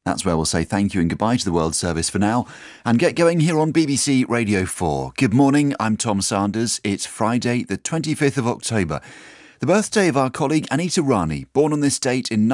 That's where we'll say thank you and goodbye to the World Service for now and get going here on BBC Radio 4. Good morning, I'm Tom Sanders. It's Friday, the 25th of October. The birthday of our colleague Anita Rani, born on this date in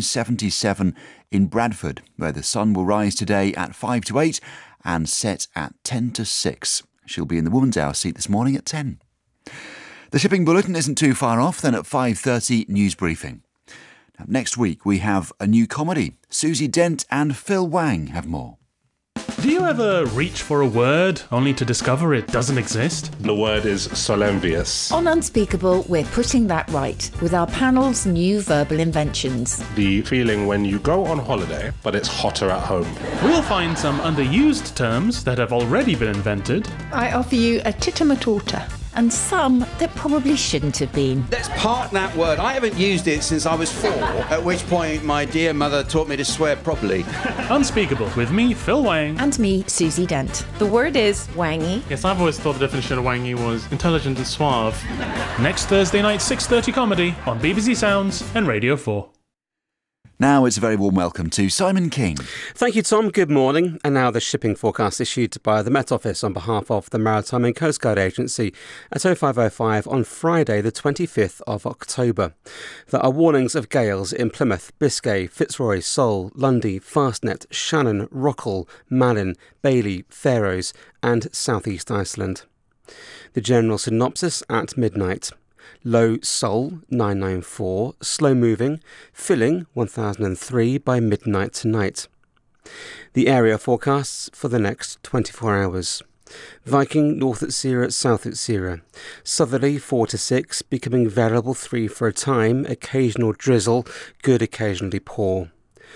1977 in Bradford, where the sun will rise today at 5 to 8 and set at 10 to 6. She'll be in the Woman's Hour seat this morning at 10. The shipping bulletin isn't too far off, then at 5:30 news briefing. Now, next week we have a new comedy. Susie Dent and Phil Wang have more. Do you ever reach for a word only to discover it doesn't exist? The word is solembious. On Unspeakable, we're putting that right with our panel's new verbal inventions. The feeling when you go on holiday, but it's hotter at home. We'll find some underused terms that have already been invented. I offer you a titamatota. And some that probably shouldn't have been. Let's park that word. I haven't used it since I was 4, at which point my dear mother taught me to swear properly. Unspeakable with me, Phil Wang. And me, Susie Dent. The word is wangy. Yes, I've always thought the definition of wangy was intelligent and suave. Next Thursday night, 6:30 comedy on BBC Sounds and Radio 4. Now it's a very warm welcome to Simon King. Thank you, Tom. Good morning. And now the shipping forecast issued by the Met Office on behalf of the Maritime and Coast Guard Agency at 05:05 on Friday, the 25th of October. There are warnings of gales in Plymouth, Biscay, Fitzroy, Seoul, Lundy, Fastnet, Shannon, Rockall, Malin, Bailey, Faroes and South East Iceland. The general synopsis at midnight. Low Seoul 994, slow moving, filling 1003 by midnight tonight. The area forecasts for the next 24 hours. Viking north at Sierra, south at Sierra. Southerly 4 to 6, becoming variable 3 for a time, occasional drizzle, good occasionally poor.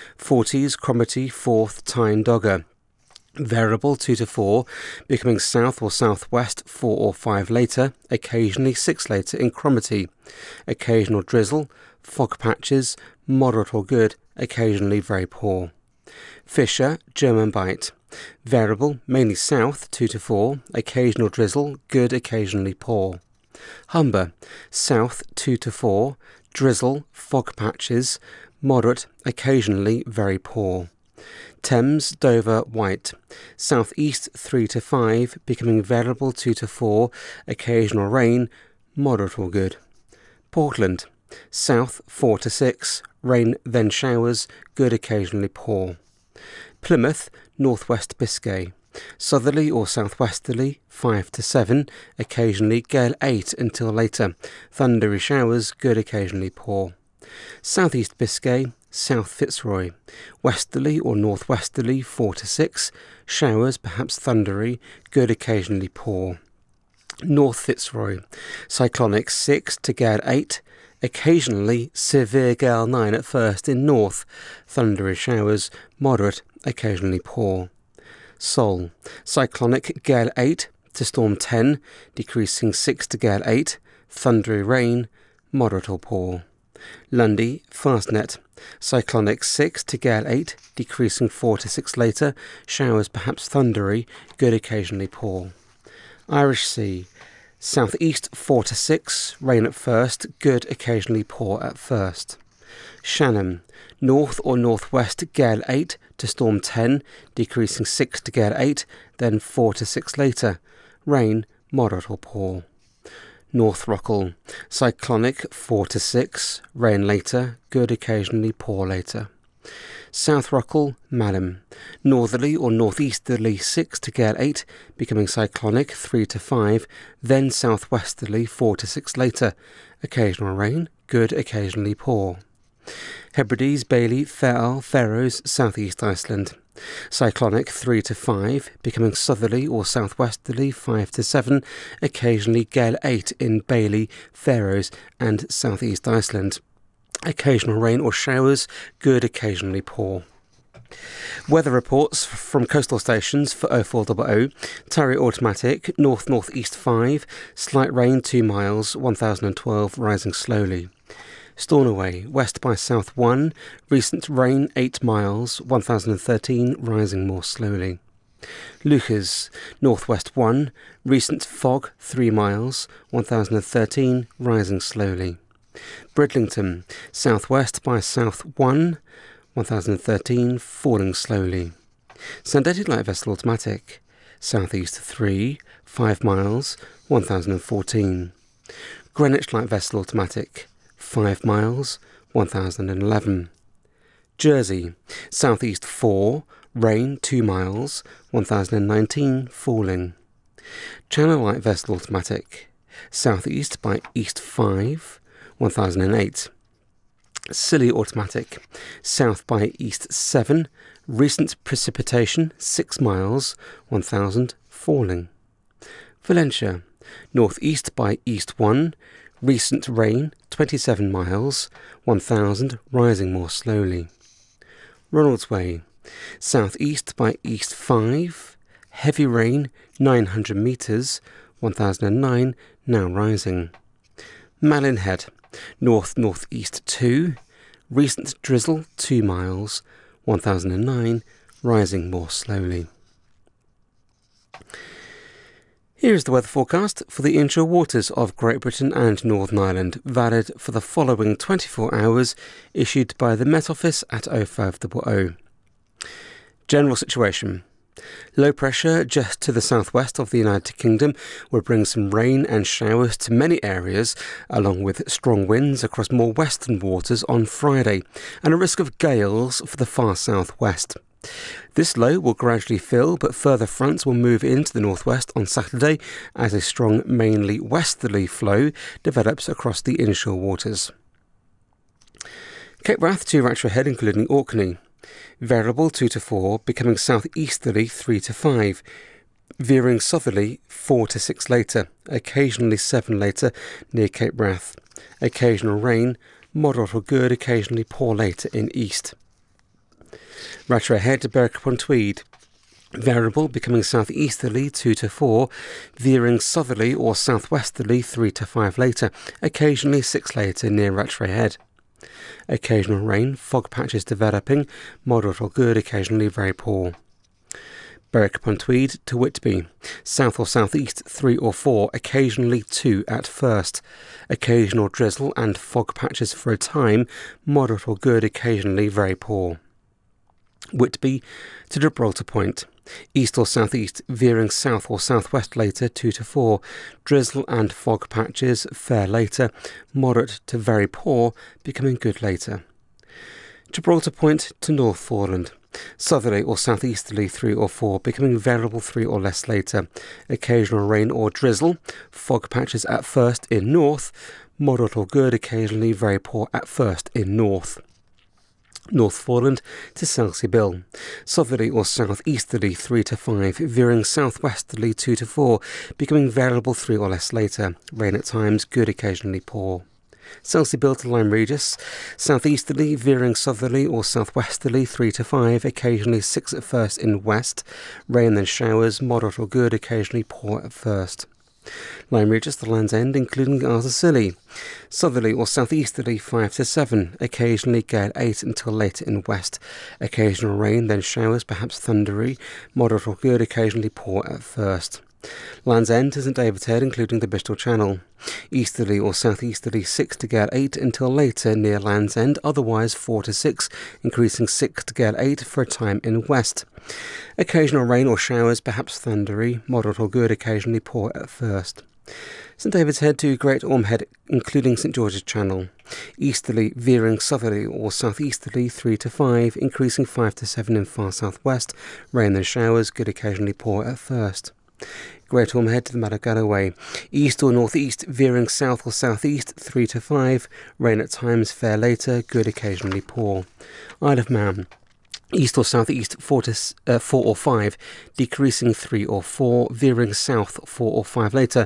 40s Cromarty, 4th Tyne Dogger. Variable 2 to 4, becoming south or southwest 4 or 5 later, occasionally 6 later in Cromarty. Occasional drizzle, fog patches, moderate or good, occasionally very poor. Fisher, German Bight. Variable, mainly south 2 to 4, occasional drizzle, good, occasionally poor. Humber, south 2 to 4, drizzle, fog patches, moderate, occasionally very poor. Thames, Dover, White. Southeast 3 to 5, becoming variable 2 to 4, occasional rain, moderate or good. Portland, south 4 to 6, rain then showers, good occasionally poor. Plymouth, northwest Biscay. Southerly or southwesterly 5 to 7, occasionally gale 8 until later, thundery showers, good occasionally poor. Southeast Biscay, South Fitzroy. Westerly or northwesterly 4 to 6, showers perhaps thundery, good occasionally poor. North Fitzroy, cyclonic 6 to gale 8, occasionally severe gale 9 at first in north, thundery showers, moderate, occasionally poor. Seoul, cyclonic gale 8 to storm 10, decreasing 6 to gale 8, thundery rain, moderate or poor. Lundy, Fastnet, cyclonic 6 to gale 8, decreasing 4 to 6 later, showers perhaps thundery, good occasionally poor. Irish Sea, southeast 4 to 6, rain at first, good occasionally poor at first. Shannon, north or northwest gale 8 to storm 10, decreasing 6 to gale 8, then 4 to 6 later, rain moderate or poor. North Rockall, cyclonic 4 to 6, rain later, good occasionally poor later. South Rockall, Malin, northerly or northeasterly 6 to gale 8, becoming cyclonic 3 to 5, then southwesterly 4 to 6 later, occasional rain, good occasionally poor. Hebrides, Bailey, Fair, Faroes, Southeast Iceland. Cyclonic 3 to 5, becoming southerly or southwesterly 5 to 7, occasionally gale 8 in Bailey, Faroes and Southeast Iceland. Occasional rain or showers, good occasionally poor. Weather reports from coastal stations for 0400, Tarry Automatic, north-northeast 5, slight rain 2 miles, 1012, rising slowly. Stornoway, west by south 1, recent rain 8 miles, 1013, rising more slowly. Lucas, northwest 1, recent fog 3 miles, 1013, rising slowly. Bridlington, southwest by south 1, 1013, falling slowly. Sandetti light vessel automatic, southeast 3, 5 miles, 1014. Greenwich light vessel automatic, 5 miles, 1011. Jersey, southeast 4, rain 2 miles, 1019, falling. Channel light vessel automatic, southeast by east 5, 1008. Scilly automatic, south by east 7, recent precipitation 6 miles, 1000, falling. Valencia, northeast by east 1, recent rain 27 miles, 1000, rising more slowly. Ronaldsway, southeast by east 5, heavy rain 900 metres, 1009, now rising. Malin Head, north-northeast 2, recent drizzle 2 miles, 1009, rising more slowly. Here is the weather forecast for the inshore waters of Great Britain and Northern Ireland, valid for the following 24 hours, issued by the Met Office at 0500. General situation. Low pressure just to the southwest of the United Kingdom will bring some rain and showers to many areas, along with strong winds across more western waters on Friday, and a risk of gales for the far southwest. This low will gradually fill, but further fronts will move into the northwest on Saturday as a strong, mainly westerly flow develops across the inshore waters. Cape Wrath to Rattray Head, including Orkney. Variable 2 to 4, becoming southeasterly 3 to 5, veering southerly 4 to 6 later, occasionally 7 later near Cape Wrath. Occasional rain, moderate or good, occasionally poor later in east. Rattray Head to Berwick upon Tweed. Variable becoming southeasterly 2 to 4, veering southerly or southwesterly 3 to 5 later, occasionally 6 later near Rattray Head. Occasional rain, fog patches developing, moderate or good, occasionally very poor. Berwick upon Tweed to Whitby, south or southeast 3 or 4, occasionally 2 at first. Occasional drizzle and fog patches for a time, moderate or good, occasionally very poor. Whitby to Gibraltar Point, east or southeast, veering south or southwest later 2 to 4, drizzle and fog patches fair later, moderate to very poor, becoming good later. Gibraltar Point to North Foreland, southerly or southeasterly 3 or 4, becoming variable 3 or less later, occasional rain or drizzle, fog patches at first in north, moderate or good, occasionally very poor at first in north. North Foreland to Selsey Bill, southerly or southeasterly 3 to 5, veering southwesterly 2 to 4, becoming variable 3 or less later, rain at times, good, occasionally poor. Selsey Bill to Lyme Regis, southeasterly, veering southerly or southwesterly 3 to 5, occasionally 6 at first in west, rain then showers, moderate or good, occasionally poor at first. Lyme Regis to Land's End, including Arthur Scilly, southerly or southeasterly 5 to 7, occasionally gale 8 until later in west, occasional rain then showers, perhaps thundery, moderate or good, occasionally poor at first. Land's End to St David's Head, including the Bristol Channel, easterly or southeasterly 6 to gale 8 until later near Land's End, otherwise 4 to 6, increasing 6 to gale 8 for a time in west. Occasional rain or showers, perhaps thundery, moderate or good, occasionally poor at first. St David's Head to Great Orme Head, including St George's Channel, easterly, veering southerly or southeasterly 3 to 5, increasing 5 to 7 in far southwest, rain and showers, good, occasionally poor at first. Great Orme Head to the Mad Galloway, east or northeast, veering south or southeast 3 to 5, rain at times, fair later, good, occasionally poor. Isle of Man, east or southeast 4 or 5, decreasing 3 or 4, veering south 4 or 5 later,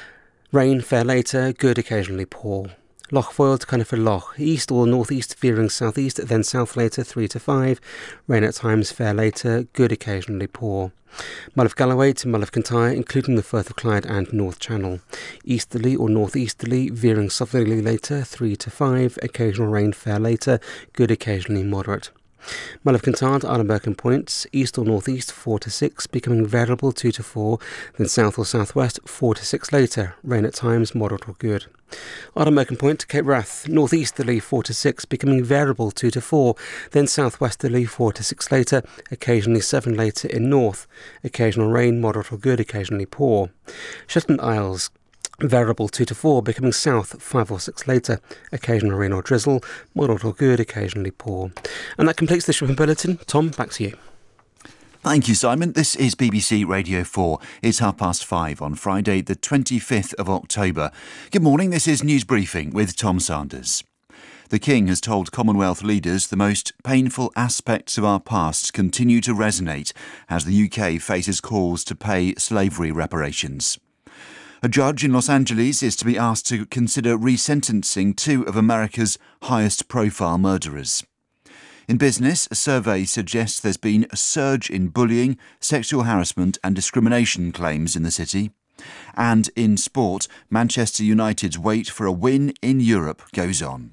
rain fair later, good, occasionally poor. Loch Foyle to Conifer Loch, east or northeast, veering southeast, then south later 3 to 5, rain at times, fair later, good, occasionally poor. Mull of Galloway to Mull of Kintyre, including the Firth of Clyde and North Channel, easterly or northeasterly, veering southerly later 3 to 5, occasional rain fair later, good, occasionally moderate. Mull of Kintyre to Ardenbergen Point, east or northeast 4 to 6, becoming variable 2 to 4, then south or southwest 4 to 6 later, rain at times moderate or good. Ardenbergen Point to Cape Wrath, northeasterly 4 to 6, becoming variable 2 to 4, then southwesterly 4 to 6 later, occasionally 7 later in north, occasional rain moderate or good, occasionally poor. Shetland Isles, variable 2 to 4, becoming south 5 or 6 later, occasional rain or drizzle, moderate or good, occasionally poor. And that completes the shipping bulletin. Tom, back to you. Thank you, Simon. This is BBC Radio 4. It's 5:30 on Friday, the 25th of October. Good morning, this is News Briefing with Tom Sanders. The King has told Commonwealth leaders the most painful aspects of our past continue to resonate as the UK faces calls to pay slavery reparations. A judge in Los Angeles is to be asked to consider resentencing 2 of America's highest-profile murderers. In business, a survey suggests there's been a surge in bullying, sexual harassment and discrimination claims in the city. And in sport, Manchester United's wait for a win in Europe goes on.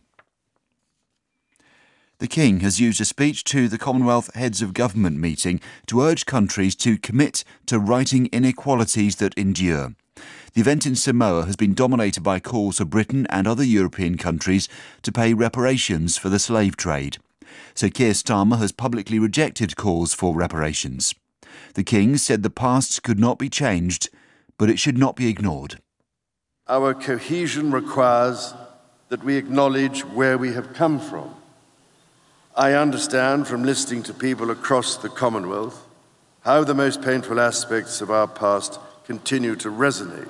The King has used a speech to the Commonwealth Heads of Government meeting to urge countries to commit to righting inequalities that endure. The event in Samoa has been dominated by calls for Britain and other European countries to pay reparations for the slave trade. Sir Keir Starmer has publicly rejected calls for reparations. The King said the past could not be changed, but it should not be ignored. Our cohesion requires that we acknowledge where we have come from. I understand from listening to people across the Commonwealth how the most painful aspects of our past continue to resonate.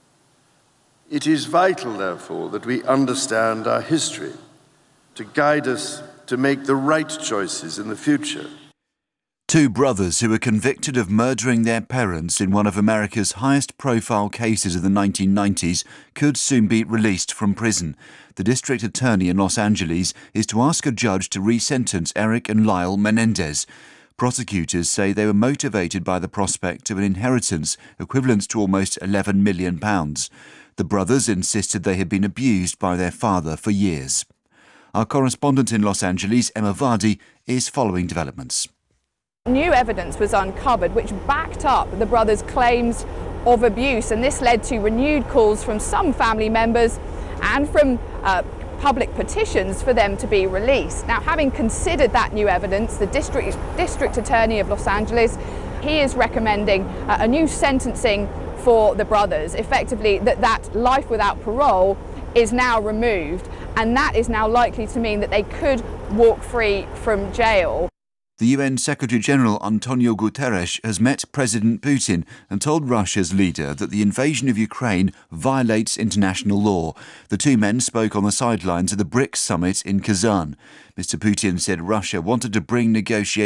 It is vital, therefore, that we understand our history to guide us to make the right choices in the future. 2 brothers who were convicted of murdering their parents in one of America's highest-profile cases of the 1990s could soon be released from prison. The district attorney in Los Angeles is to ask a judge to resentence Eric and Lyle Menendez. Prosecutors say they were motivated by the prospect of an inheritance equivalent to almost £11 million. The brothers insisted they had been abused by their father for years. Our correspondent in Los Angeles, Emma Vardy, is following developments. New evidence was uncovered which backed up the brothers' claims of abuse, and this led to renewed calls from some family members and from public petitions for them to be released. Now, having considered that new evidence, the District Attorney of Los Angeles, he is recommending a new sentencing for the brothers, effectively that life without parole is now removed, and that is now likely to mean that they could walk free from jail. The UN Secretary-General Antonio Guterres has met President Putin and told Russia's leader that the invasion of Ukraine violates international law. The 2 men spoke on the sidelines of the BRICS summit in Kazan. Mr. Putin said Russia wanted to bring negotiations